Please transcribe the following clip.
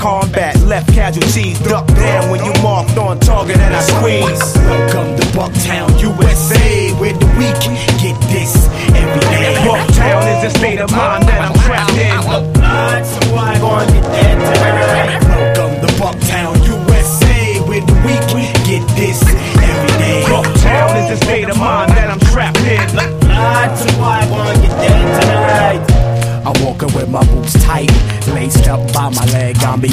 combat, left casualties, duck down when you marked on target and I squeeze. Welcome to Bucktown, USA, where the weak get this every day. Bucktown is a state of mind that I'm trapped in. So I gonna get that tonight. Welcome to Bucktown, USA, where the weak get this every day. Bucktown is a state of mind that I'm trapped in. So I gonna get that tonight. I'm walking with my boots tight, laced up by my leg. I'm